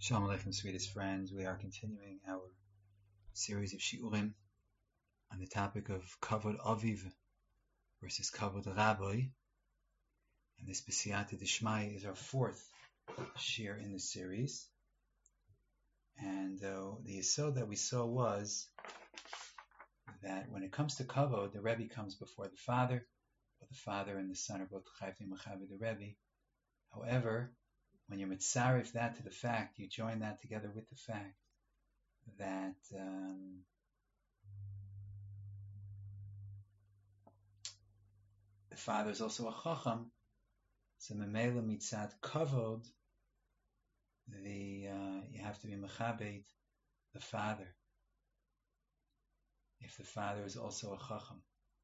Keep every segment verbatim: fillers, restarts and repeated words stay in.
Shalom Aleichem, sweetest friends. We are continuing our series of shiurim on the topic of Kavod Aviv versus Kavod Rabbi. And this B'siyata Dishmai is our fourth shir in the series. And uh, the yesod that we saw was that when it comes to Kavod, the Rebbe comes before the father, but the father and the son are both Chayvim Mechavi the Rebbe. However, when you mitzaref that to the fact, you join that together with the fact that um, the father is also a chacham, so memela mitzad kavod, the uh, you have to be mechabed the father if the father is also a chacham.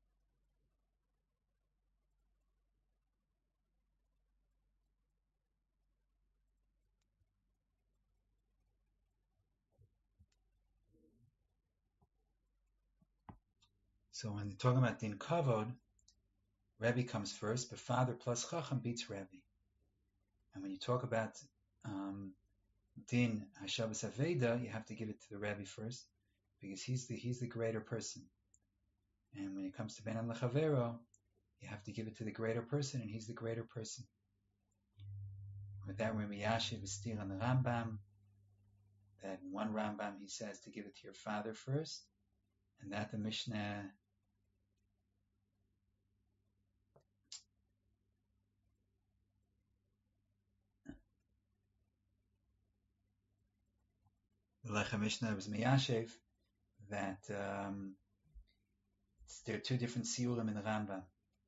So when you're talking about din kavod, Rebbe comes first, but father plus chacham beats Rebbe. And when you talk about um, din hashabas aveda, you have to give it to the Rebbe first, because he's the he's the greater person. And when it comes to ben am lechavero, you have to give it to the greater person, and he's the greater person. With that, we're miyashiv still on the Rambam. That in one Rambam he says to give it to your father first, and that the Mishnah the Lechem Mishnah was miyashiv that um, there are two different siurim in the Rambam.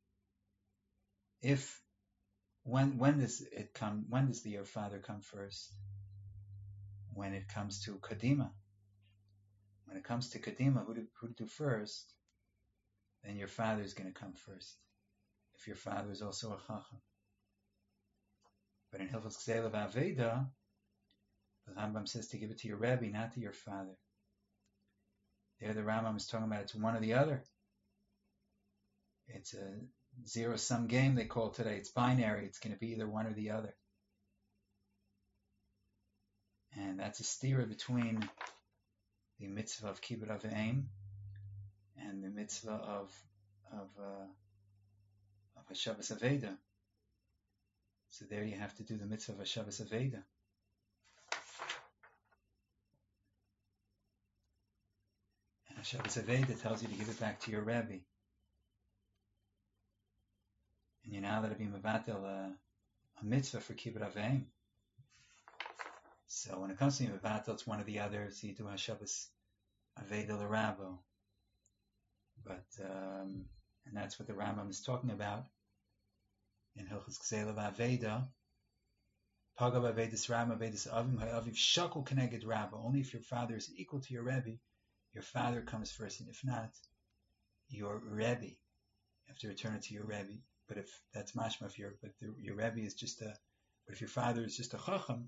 If when when does it come? When does the your father come first? When it comes to kadima. When it comes to kadima, who to, who to do first? Then your father is going to come first. If your father is also a chacham. But in Hilchos Kseilav Aveda, the Rambam says to give it to your Rebbe, not to your father. There the Rambam is talking about it's one or the other. It's a zero-sum game they call today. It's binary. It's going to be either one or the other. And that's a stira between the mitzvah of kibbud av v'em and the mitzvah of of uh, of hashavas aveda. So there you have to do the mitzvah of hashavas aveda. And hashavas aveda tells you to give it back to your Rebbe. And you now let it be mevatel a, a mitzvah for kibbud av v'em. So when it comes to mevatel, it's one or the other. So you do hashavas aveda l'rabo. But um, and that's what the Rambam is talking about in Hilchos Kseilav Aveda. Pagav Avedis Ram Avedis Avim Ha'aviv Shakul Keneged Rabba. Only if your father is equal to your Rebbe, your father comes first, and if not, your Rebbe. You have to return it to your Rebbe. But if that's mashma, if your but the, your Rebbe is just a, but if your father is just a chacham,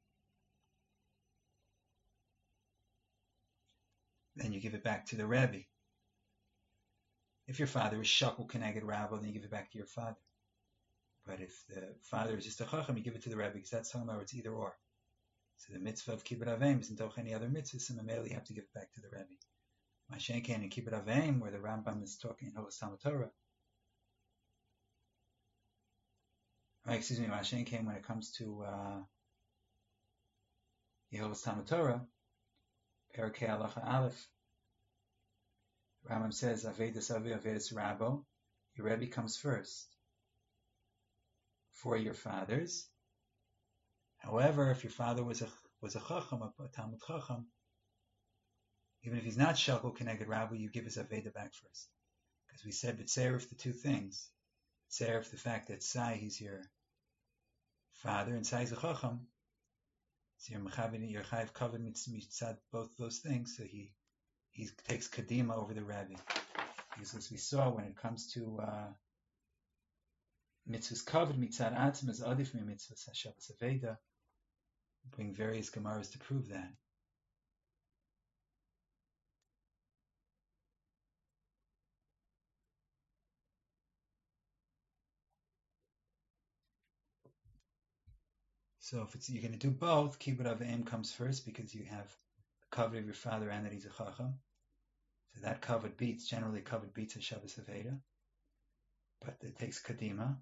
then you give it back to the Rebbe. If your father is shakul keneged rabba, then you give it back to your father. But if the father is just a chacham, you give it to the Rebbe, because that's talking about it's either or. So the mitzvah of kibbud av v'em isn't doch any other mitzvah, so mainly you have to give it back to the Rebbe. Mashenken in kibbud av v'em, where the Rambam is talking in Hilchos Talmud Torah. Right, excuse me, Mashenken when it comes to uh, Hilchos Talmud Torah, Perkei Halacha Aleph. Rambam says, Avedis Avi, Avedis Rabbo, your Rebbe comes first for your fathers. However, if your father was a was a Chacham, a, a Talmud Chacham, even if he's not Shakul Keneged Rabbo, you give his Aveda back first. Because we said, B'tserif, the two things. B'tserif, the fact that Sai, he's your father, and Sai is a Chacham. So your Mechav, your Chayiv Kavod mitzad, both those things, so he He takes kadima over the Rebbe. Because as we saw, when it comes to uh, mitzvahs kavod mitzad atzim is adif mi mitzvahs hashavas aveda, bring various gemaras to prove that. So if it's you're going to do both, kibbud av v'em comes first because you have the covet of your father and that he's a chacham. So that covet beats, generally covet beats a Shabbos Aveda, but it takes kadima.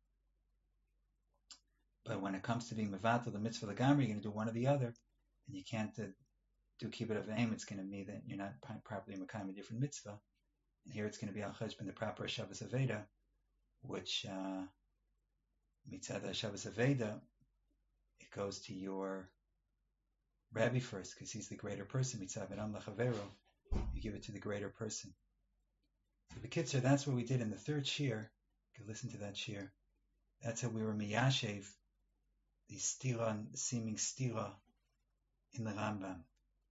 But when it comes to being mevatel, the mitzvah legamri, you're going to do one or the other, and you can't uh, do kibbud av v'em. It's going to mean that you're not properly mekayim a different mitzvah. And here it's going to be al cheshbon the proper Shabbos Aveda, which uh, mitzad Shabbos Aveda, it goes to your Rabbi first because he's the greater person. Mitzad Adam lachavero, you give it to the greater person. So the kitzur, that's what we did in the third shir. You can listen to that shir. That's how we were miyashev the stira, seeming stira in the Rambam.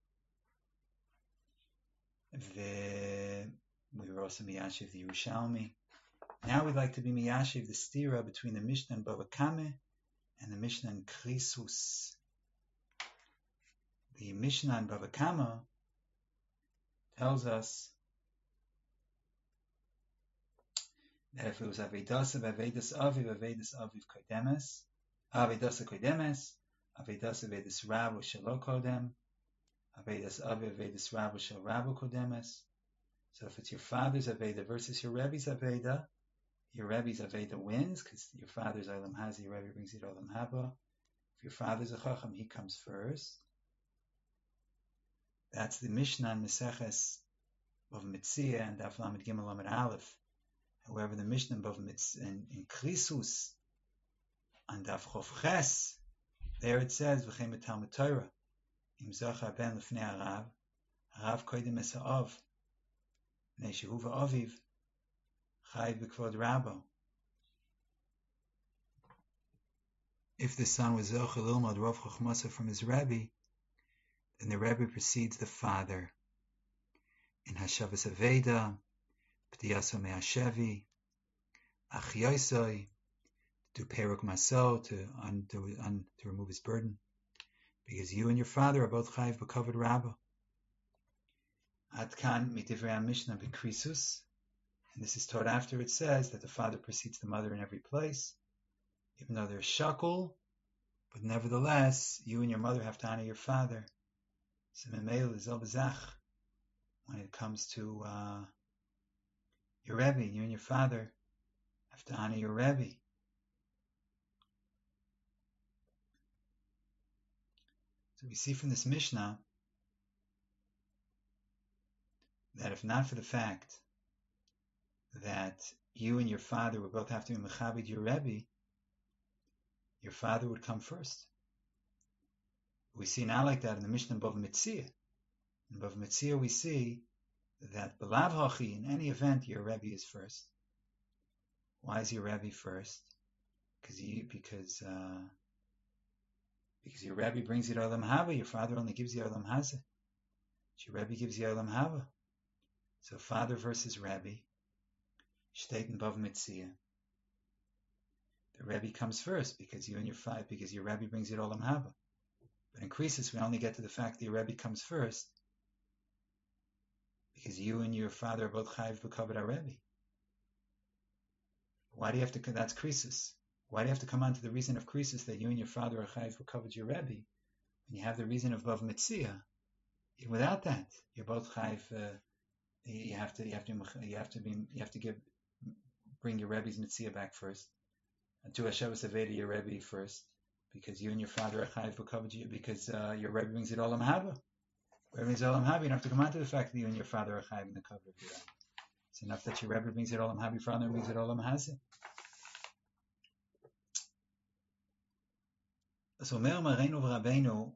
We were also miyashev the Yerushalmi. Now we'd like to be miyashev the stira between the Mishnah and Bava Kama and the Mishnah and Krisus. The Mishnah and Bava Kama tells us that if it was Avedasa, Avedas Aviv, Avedas Aviv Kodemes, Avedasa Kodemes, Avedas Avedas Rabu Shelo Kodem, Avedas Aviv, Avedas Rabu Shel Rabu Kodemes. So if it's your father's Aveda versus your Rebbe's Aveda, your Rebbe's Aveda wins because your father's Olam Hazi, your Rebbe brings it Olam Haba. If your father's a Chacham, he comes first. That's the Mishnah and Meseches of Mitzia and Daf Lamed Gimel Lamed Aleph. However, the Mishnah of Mitzia in, in Krisus and Daf Chof Ches, there it says V'chem Talmud Torah Im Zachar Ben Lefnei Harav Harav Koydem Es Ha'av Nei Shehu V'Aviv Chayiv B'Kvod Rabbo. If the son was Zocher Lilmod Rav Chochmasa from his Rebbe, then the Rebbe precedes the father. In Hashavas Aveda, P'tiyaso Me'ashevi, Ach Yosoi, to do Peruk Maso, to, un, to, un, to remove his burden, because you and your father are both Chayiv B'Kavod Rabbo. Atkan Midivrei Mishnah B'Krisus, and this is taught after it says that the father precedes the mother in every place, even though they're shakul, but nevertheless, you and your mother have to honor your father. So Memel is Obazach when it comes to uh, your Rebbe, you and your father have to honor your Rebbe. So we see from this Mishnah that if not for the fact that you and your father would both have to be mechabed your Rebbe, your father would come first. We see not like that in the Mishnah Bava Metzia. In Bava Metzia we see that Belav Hachi, in any event, your Rebbe is first. Why is your Rebbe first? Because you, because uh, because your Rebbe brings you to Olam Haba, your father only gives you Olam Hazeh. Your Rebbe gives you Olam Haba. So father versus Rebbe, Shteit in Bava Metzia. The Rebbe comes first because you and your father, because your Rebbe brings you to Olam Haba. But in Krisus, we only get to the fact that your Rebbe comes first because you and your father are both Chayiv B'Kavod HaRebbe. Why do you have to, that's Krisus. Why do you have to come on to the reason of Krisus that you and your father are Chayiv B'Kavod your Rebbe when you have the reason of Bava Metzia? Even without that, you're both Chayiv, uh, you have to, you have to, you have to be, you have to give, bring your Rebbe's Metzia back first. And to Hashavas Aveda, your Rebbe first. Because you and your father are Chayiv B'Kavod you, because uh, your Rebbe brings it Olam Haba. Rebbe brings it Olam Haba, you don't have to come on to the fact that you and your father are Chayiv in the Kavod of your Rebbe. It's enough that your Rebbe brings it Olam Haba, your father brings it Olam Hazeh. So Omer Mareinu v'Rabbeinu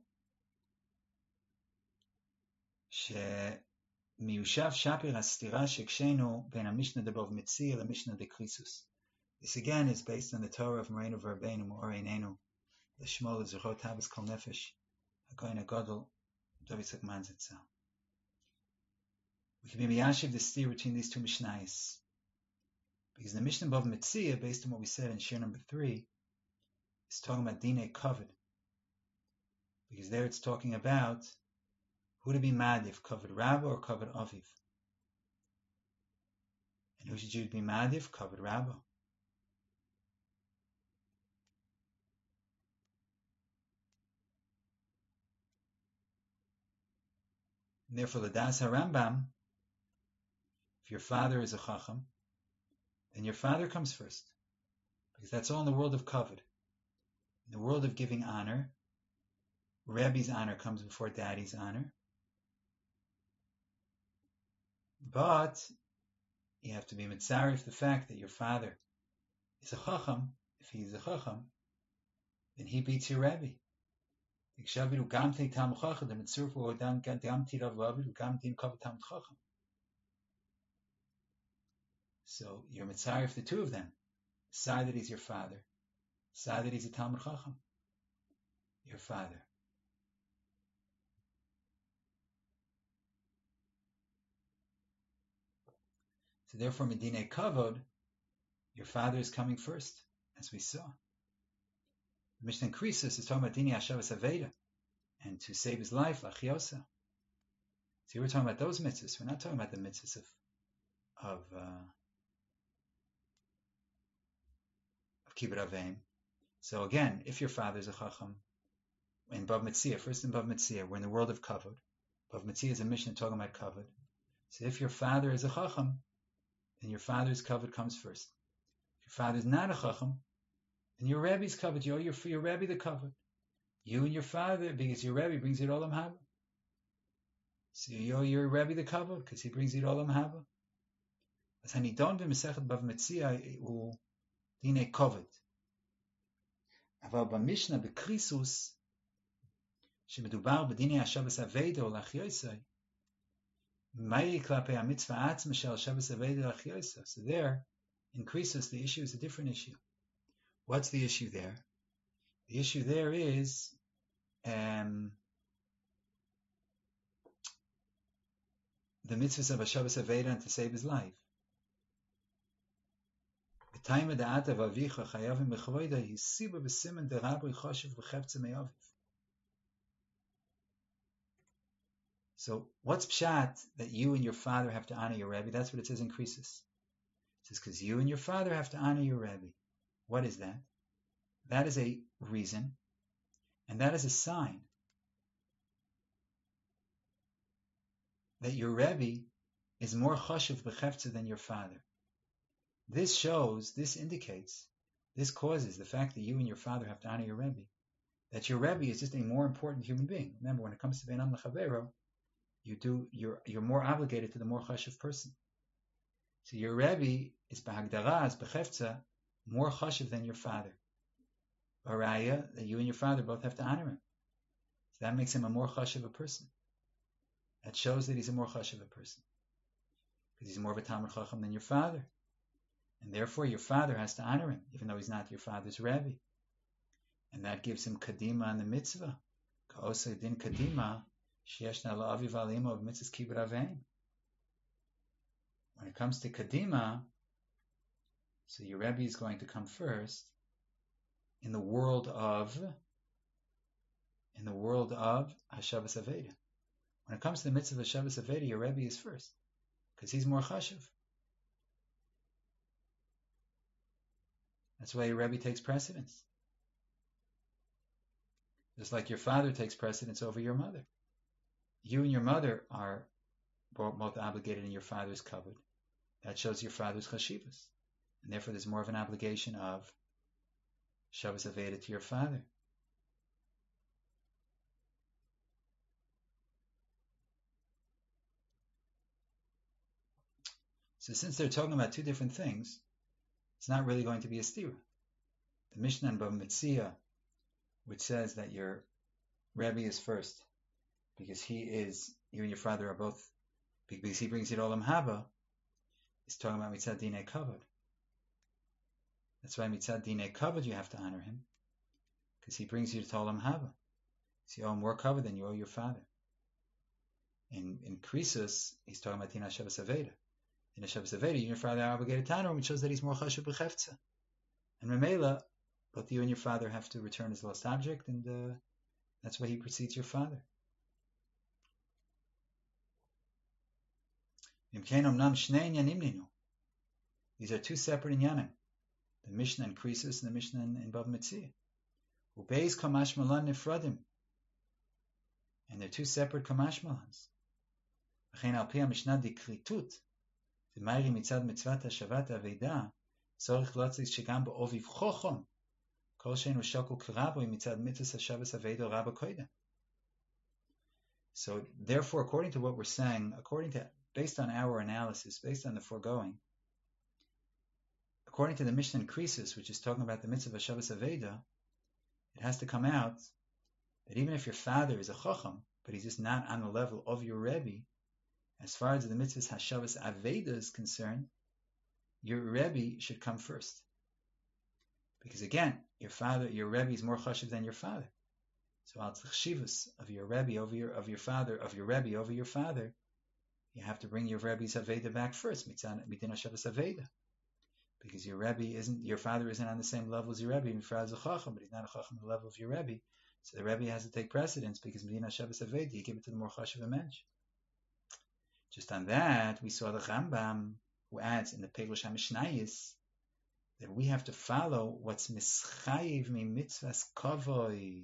שמיושב שפיר הסתירה שהקשינו בין המשנה דבוב מציא למשנה דקריסוס. This again is based on the Torah of Moreinu v'Rabbeinu Me'or Eineinu L'shmo l'zechot Havas Kol Nefesh HaKohen HaGadol David Sakman Zitzal. We can be miyashiv the steer between these two Mishnayos because the Mishnah Bava Metzia, based on what we said in shir number three, is talking about Dinei Kavod, because there it's talking about who to be madif, Kavod Rabba or Kavod Aviv, and who should you be madif, Kavod Rabba. And therefore, L'das HaRambam, if your father is a Chacham, then your father comes first. Because that's all in the world of kavod. In the world of giving honor, Rebbe's honor comes before daddy's honor. But you have to be mitzaref the fact that your father is a Chacham. If he's a Chacham, then he beats your Rebbe. So you're mitzaref the two of them. Side that he's your father. Side that he's a Talmud Chacham. Your father. So therefore, Medine Kavod, your father is coming first, as we saw. The Mishnah in Krisus is talking about Dini Hashavas Aveda, and to save his life, Lachiosa. So here we're talking about those mitzvahs. We're not talking about the mitzvahs of of, uh, of Kibbut Aveim. So again, if your father is a Chacham, in Bav Metzia, first in Bav Metzia, we're in the world of Kavod. Bav Metzia is a Mishnah talking about Kavod. So if your father is a Chacham, then your father's Kavod comes first. If your father is not a Chacham, then your Rebbe's Kavod. You owe your, your Rebbe the Kavod. You and your father, because your Rebbe brings it Olam Haba. So you owe your Rebbe the Kavod, because he brings it Olam Haba. As Hanidon b'Mesechet Bav Metzia u Dine Kavod. אבל במשנה בקריסוס, שמדובר בדיני השבס אביידה או לאחייסai, מהי כלפי המצווה עצמה של שבס אביידה לאחייסai? So there, in Krisus, the issue is a different issue. What's the issue there? The issue there is um, the mitzvahs of a Shabbos Aveda and to save his life. So what's pshat that you and your father have to honor your Rebbe? That's what it says in Krisus. It says because you and your father have to honor your Rebbe. What is that? That is a reason, and that is a sign that your Rebbe is more chashuv b'cheftzah than your father. This shows, this indicates, this causes the fact that you and your father have to honor your Rebbe, that your Rebbe is just a more important human being. Remember, when it comes to Beinam L'Chavero, you do, you're, you're more obligated to the more chashuv person. So your Rebbe is b'hagdara, is b'cheftzah, more chashuv than your father. Baraya, that you and your father both have to honor him. So that makes him a more chashuv a person. That shows that he's a more chashuv a person. Because he's more of a Talmud Chacham than your father. And therefore your father has to honor him, even though he's not your father's Rebbe. And that gives him kadima on the mitzvah. Ka'osa din kadima, she'eshna la'aviv alima of mitzvahs kibbut aveim. When it comes to kadima, so your Rebbe is going to come first in the world of, in the world of Hashavas Aveda. When it comes to the mitzvah of Hashavas Aveda, your Rebbe is first, because he's more chashuv. That's why your Rebbe takes precedence. Just like your father takes precedence over your mother. You and your mother are both obligated in your father's kavod. That shows your father's chashivas. And therefore there's more of an obligation of Shabbos Aveda to your father. So since they're talking about two different things, it's not really going to be a stira. The Mishnah in Bava Metzia, which says that your Rebbe is first, because he is, you and your father are both, because he brings you to Olam Haba, is talking about Mitzad Dinei Kavod. That's why Mitzad Dinei Kavod you have to honor him, because he brings you to Olam Haba. So you owe him more Kavod than you owe your father. In in Krisus, he's talking about Din HaShabbos Aveda. In Hashavas Aveda, you and your father are obligated to honor him, which shows that he's more chashuv b'cheftzah. And Memela, both you and your father have to return his lost object, and uh, that's why he precedes your father. These are two separate inyanim. The Mishnah in Krisus and the Mishnah in, in Bav Metzia. And they're two separate kamashmalans. וכן על פי המשנה דקריטות, ומאירי מצד מצוות השבת האבידה, צורך להוציא שגם באוביב חוכם, כל שאינו שקול כרבוי מצד מצוות השבת האבידה רבה קודם. So therefore, according to what we're saying, according to, based on our analysis, based on the foregoing, according to the Mishnah in Krisus, which is talking about the mitzvah of Shabbos Aveda, it has to come out that even if your father is a chacham, but he's just not on the level of your Rebbe, as far as the mitzvah Shabbos Aveda is concerned, your Rebbe should come first. Because again, your father, your Rebbe is more chashiv than your father. So al tzchshivus of your Rebbe over your of your father of your Rebbe over your father, you have to bring your Rebbe's Aveda back first, mitzvah Shabbos Aveda. Because your Rebbe isn't, your father isn't on the same level as your Rebbe. Your father's a chacham, but he's not a chacham on the level of your Rebbe. So the Rebbe has to take precedence because Medina Shabbos Aveda, you give it to the more chashiv mensch. Just on that, we saw the Rambam who adds in the Perush HaMishnayis that we have to follow what's mischayiv mi mitzvahs kavod.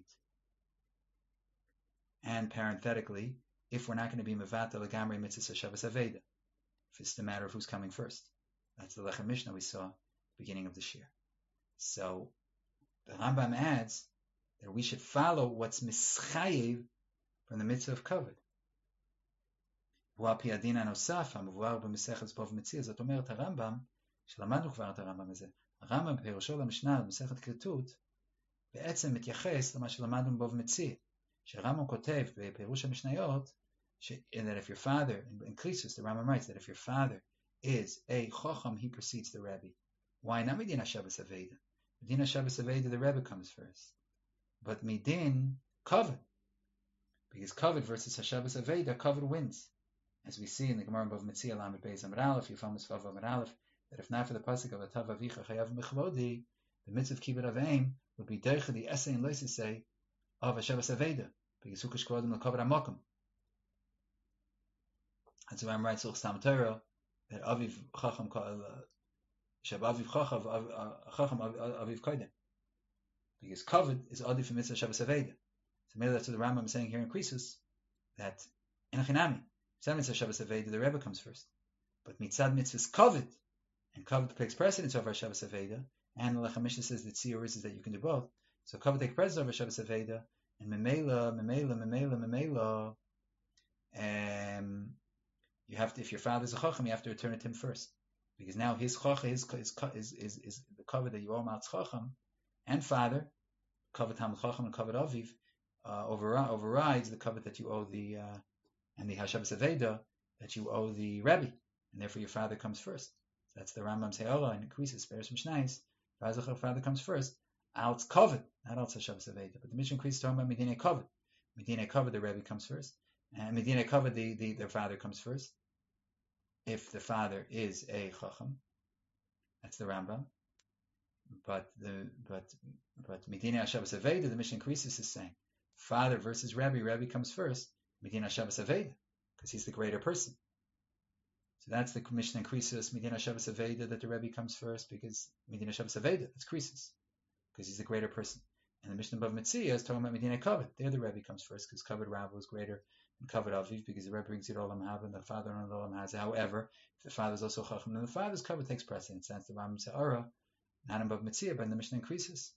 And parenthetically, if we're not going to be mevatel legamrei mitzvahs Shabbos Aveda, if it's the matter of who's coming first. That's the Lechem Mishnah we saw at the beginning of this year. So the Rambam adds that we should follow what's mischayiv from the mitzvah of kavod. ועל פי הדין הנוסף המבואר במסכת בוב מציע, זאת אומרת הרמב"ם, שלמדנו כבר את הרמב"ם הזה, הרמב"ם בפירושו למשנה במסכת כריתות, בעצם מתייחס למה שלמדנו בוב מציע, שהרמב"ם כותב בפירוש המשניות, that if your father, in Krisus, the Rambam writes that if your father is a chacham, he precedes the Rebbe. Why not Medina Shabbos Aveda? Medina Shabbos Aveda, the Rebbe comes first. But Midin, kavod. Because kavod versus Shabbos Aveda, kavod wins. As we see in the Gemara of Metzia Lamed Beis Amud Aleph, Yifam Misvav Amud Aleph, that if not for the pasuk of Atav Avicha Chayav Mechvodi, the mitzvah of Kibbut Aveim would be Deicha the essay and Leisesei of Shabbos Aveda, because Hukash Kvodim L'Kavod HaMakom. That's why I'm right, Sulch Stam Torah, that Aviv Chacham Shab Aviv Chacham Aviv Kodim, because Kavod is Adi for mitzvah Shabbos Aveda. So maybe that's what the Rambam is saying here in Krisus, that in Achinami, mitzvah Shabbos Aveda, the Rebbe comes first, but mitzad mitzvahs Kavod, and Kavod takes precedence over Shabbos Aveda, and the Lechem Mishnah says that Tziyur is that you can do both. So Kavod takes precedence over Shabbos Aveda, and Memela, Memela, Memela, Memela, um. You have to, if your father's a chacham, you have to return it to him first, because now his chacham is is is is, is the kavod that you owe Mal's chacham and father, kavod Talmid Chacham and kavod Aviv, uh, overri- overrides the kavod that you owe the uh, and the Hashabbos Aveda that you owe the Rebbe, and therefore your father comes first. So that's the Rambam Se'olah and increases Perush Mishnayis. Father comes first. Out kavod, not out Hashabbos Aveda, but the Mishnah increases talking about Medina kavod. Medina kavod, the Rebbe comes first. And Medina kavod, the, the their father comes first. If the father is a chacham, that's the Rambam. But the but but Medina Shabbos Aveda, the Mishnah Krisus is saying, father versus Rebbe, Rebbe comes first. Medina Shabbos Aveda, because he's the greater person. So that's the Mishnah Krisus, Medina Shabbos Aveda, that the Rebbe comes first, because Medina Shabbos Aveda, that's Krisus, because he's the greater person. And the Mishnah Bav Metzia is talking about Medina kavod. There the Rebbe comes first, because kavod Rav was greater than kavod Aviv, because the Rebbe brings it Olam Haba and the father on Olam Hazeh. However, if the father is also chacham, then the father's kavod takes precedence. That's the Rambam Se'ara, not in Bav Metzia, but in the Mishnah Krisus.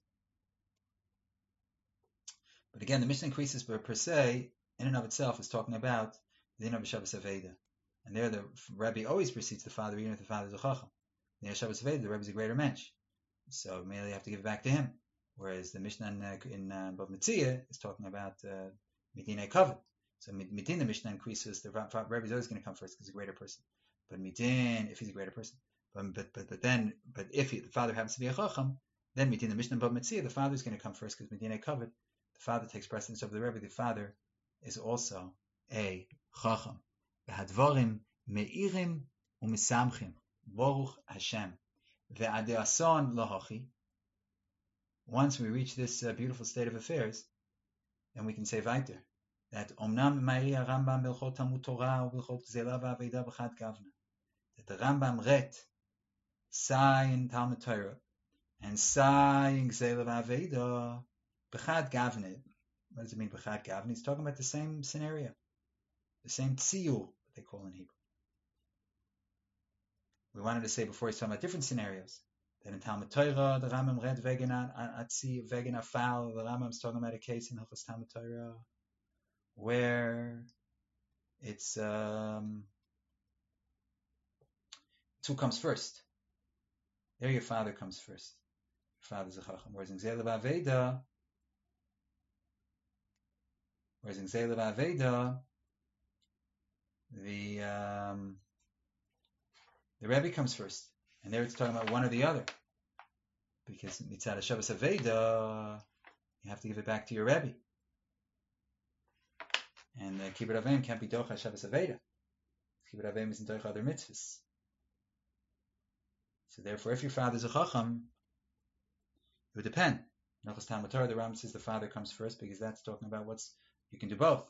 But again, the Mishnah Krisus per se, in and of itself, is talking about the din of Shabbos Aveda. And there the Rebbe always precedes the father, even if the father is a chacham. In the Shabbos Aveda, the Rebbe is a greater mensch, so mainly you have to give it back to him. Whereas the Mishnah in, in uh, Bav Metzia is talking about uh, Medina kavod. So Midin, the Mishnah increases, the Rebbe is always going to come first because he's a greater person. But Midin, if he's a greater person, but but but, but then, but if he, the father happens to be a chacham, then Midin, the Mishnah Bav Metzia, the father is going to come first because Medina kavod. The father takes precedence over the Rebbe. The father is also a chacham. V'hadvarim meirim u'misamchim. Baruch Hashem. Ve'adeason lahachi. Once we reach this uh, beautiful state of affairs, then we can say weiter that Omnam Ma'iri Rambam Bilchot Talmud Torah or Bilchot Gzela V'Aveda B'chad Gavna, that the Rambam ret sai in Talmud Torah and sai in Gzela V'Aveda B'chad Gavna. What does it mean B'chad Gavna? He's talking about the same scenario, the same tziyur, what they call in Hebrew. We wanted to say before he's talking about different scenarios. That in Talmud Torah, the Rambam read wegen atzi, wegen afal. The Rambam's talking about a case in Hilchos Talmud Torah where it's um, two comes first. There, your father comes first. Your father's a chacham. Whereas in Gzela Ba'aveda, whereas in Gzela Ba'aveda, the um, the Rebbe comes first, and there it's talking about one or the other, because mitzad Shabbos Aveda, you have to give it back to your Rebbe, and the Kibbut Avim can't be docha Shabbos Aveda. Kibbut Avim isn't docha other mitzvahs. So therefore, if your father's a chacham, it would depend. Hilchos Talmud Torah, the Rambam says the father comes first because that's talking about what's you can do both.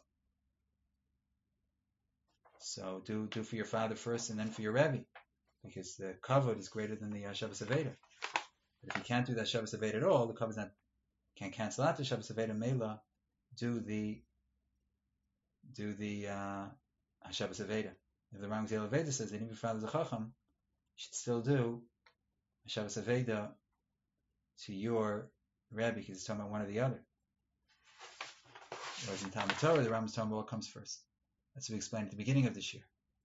So do do for your father first and then for your Rebbe, because the kavod is greater than the uh, Shabbos Aveda. But if you can't do that Shabbos Aveda at all, the kavod not can't cancel out the Shabbos Aveda. Mela, do the do the uh, Shabbos Aveda. If the Rambam Gzela Aveda says that even if your father's a chacham, you should still do Shabbos Aveda to your Rebbe because it's talking about one or the other. Whereas in Talmud Torah, the Rambam's talking about what comes first. That's what we explained at the beginning of this year.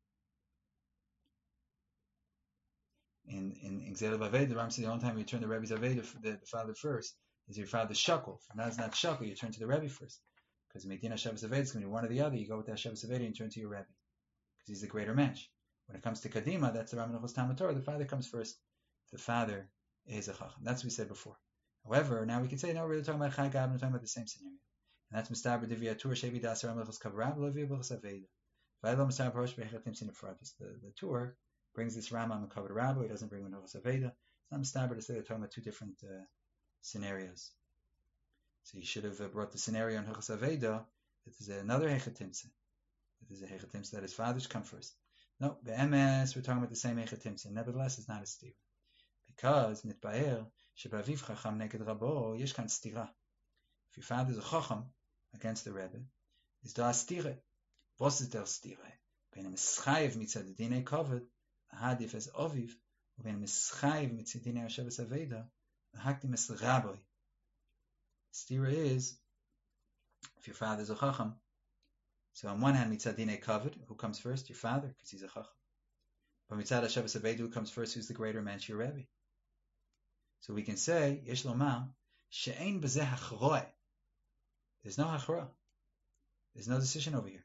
In in, in Gzela Ba'aveda, the Rambam says the only time you turn the Rebbe's Aveda, the, the father first, is your father's shackle. If that's not shackle, you turn to the Rebbe first. Because Medina Shabbos Aveda is going to be one or the other. You go with that Shabbos Aveda and turn to your Rebbe. Because he's the greater mensch. When it comes to Kadima, that's the Rambam Hilchos Talmud Torah, the father comes first. The father is a chacham. That's what we said before. However, now we can say, no, we're really talking about Chai Gab, we're talking about the same scenario. And that's Mistaber Diviatur Shevi Das Ram Hilchos Kavarab Levi Hilchos Aveda. Vaylo Mistaber Rosh Bechatim Sinafratis. The the tour brings this Rambam and Kavod Rabbi. He doesn't bring one Hilchos Aveda. It's not Mistaber to say they're talking about two different uh, scenarios. So you should have uh, brought the scenario in Hilchos Aveda that there's another Hechatimsa. That there's a Hechatimsa that his fathers come first. No, the M S we're talking about the same Hechatimsa. Nevertheless, it's not a steer. Because Nitbaer Shebaviv Chacham Neged Rabo Yesh Kan Stira. If your father is a Chacham against the Rebbe, is da Stire. Was is der Stire? Ben Mischayev mitzad Dinei Kavod, Hadif as Oviv, Ben Mischayev mitzad Dinei Shabbos Aveda, Hakdim es Rabbi. Stira is if your father is a Chacham. So on one hand, mitzad Dinei Kavod, who comes first? Your father, because he's a Chacham. But mitzad Shabbos Aveda, who comes first? Who's the greater man? Your Rebbe. So we can say, Yesh Lomar, She'ein B'zeh Hachroi. There's no Hachra. There's no decision over here.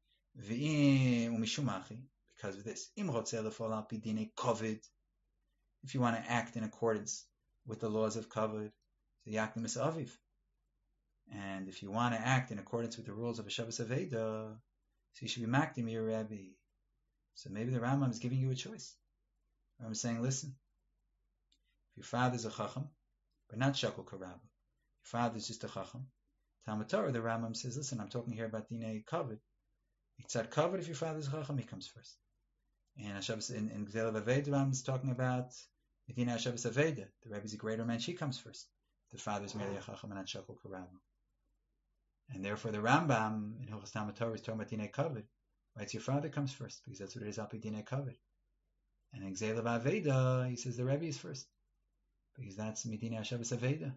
V'im u'mishumachi, because of this. Im rotzeh lefol al pi dinei kavod. If you want to act in accordance with the laws of kavod, so yakdim es aviv. And if you want to act in accordance with the rules of a Shabbos Aveda, so you should be makdim your Rebbe. So maybe the Rambam is giving you a choice. The Rambam is saying, listen, if your father is a chacham, but not shakul karabba, your father is just a chacham. Talmud Torah, the Rambam says, listen, I'm talking here about dinei kavod. It's at kavod if your father is a chacham, he comes first. And Shabbos in, in Gzela Ba'aveda, the Rambam is talking about dinei Shabbos Aveda. The Rebbe is a greater man, she comes first. The father is merely a chacham and not shakul karabba. And therefore, the Rambam in Hilchos Talmud Torah is talking about dinei kavod. Right, so your father comes first because that's what it is. Alpi dinei kavod. And in Gzela Ba'aveda, he says the Rebbe is first because that's midinei Shabbos Aveda.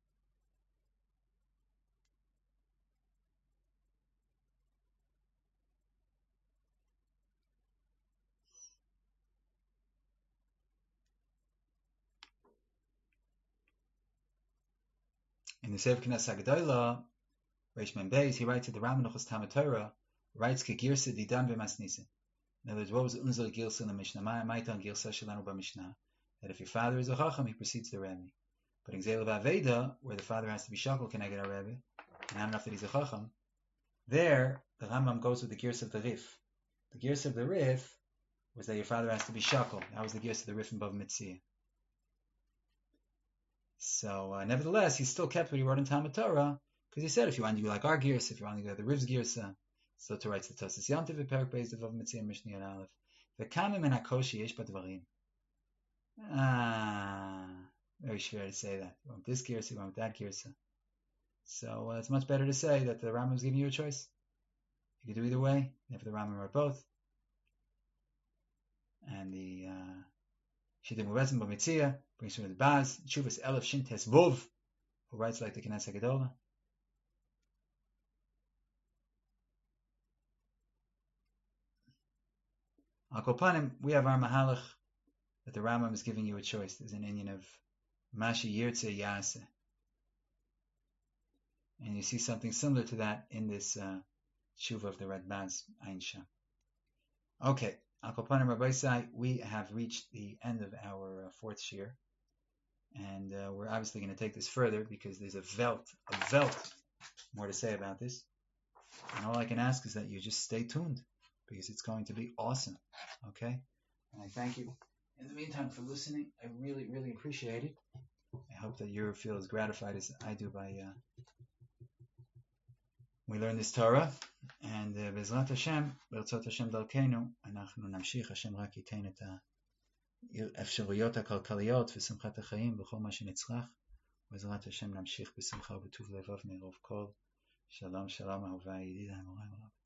In the Sefer Knas Hagdolah, Reish Mem Beis, he writes that the Rambam Hilchos Talmud Torah writes ke girsa didan v'masnisin. In other words, what was unzer girsa in the Mishnah? Ma'aitan girsa shelanu b'Mishnah. That if your father is a chacham, he precedes the Rebbe. But in Gzela Ba'aveda, where the father has to be shakul keneged a Rebbe, and not enough that he's a chacham, there the Rambam goes with the girsa of the Rif. The girsa of the Rif was that your father has to be shakul. That was the girsa of the Rif in Bava Metzia. So, uh, nevertheless, he still kept what he wrote in Talmud Torah, because he said, if you want to be like our girsa, if you want to go the Riv's girsa, so to write the Tosas Yantiv Perak Beis of Bava Metzia Mishnah Yad Aleph, v'kamim en hakoshi yesh badvarim. Ah, very schwer to say that. You want this girsa, you want that girsa. So uh, it's much better to say that the Rambam is giving you a choice. You can do either way. If the Rambam wrote both, and the Shiddim Uresim B'Mitzia brings from the Baz, Chuvas Elef Shintes Vov, who writes like the Knesset Gedola. Al Kol Panim, we have our Mahalach that the Rambam is giving you a choice. There's an Indian of Mashi Yirtze Yase. And you see something similar to that in this uh, Tshuva of the Red Baz, Ein Sham. Okay, Al Kol Panim Rabbi Sai, we have reached the end of our uh, fourth shir. And uh, we're obviously going to take this further because there's a velt, a velt more to say about this. And all I can ask is that you just stay tuned because it's going to be awesome. Okay? And I thank you in the meantime for listening. I really, really appreciate it. I hope that you feel as gratified as I do by uh, we learn this Torah. And Bezrat Hashem, Be'erzot Hashem Dalkeinu, אנחנו נמשיך, Hashem רק ייתן את האפשרויות הכלכליות ושמחת החיים בכל מה שנצרך. בעזרת השם נמשיך בשמחה ובטוב לבב מרוב כל. שלום, שלום, אהובה, ידידה, מורה ורב.